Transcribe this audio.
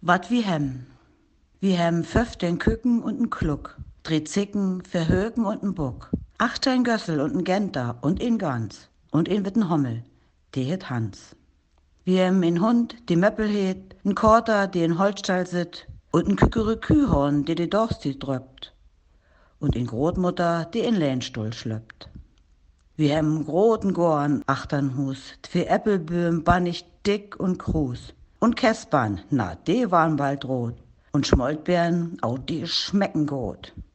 Wat wie hem. Wie hem 15 Küken und n Kluck, 3 Zicken, 4 Höken und n Buck, 18 Gössel und n Genter und in Gans und in witten Hommel, die het Hans. Wie hem in Hund, die Möppel het, n Korter, die in Holzstall sit und n Kükerikühorn, die Dorstit dröppt und in Großmutter, die in Lehnstuhl schlöppt. Wie hem groten Gorn achtern Hus, 2 Äppelböhm bannig dick und krus. Und Käspern, na, die waren bald rot. Und Schmoltbeeren, auch die schmecken gut.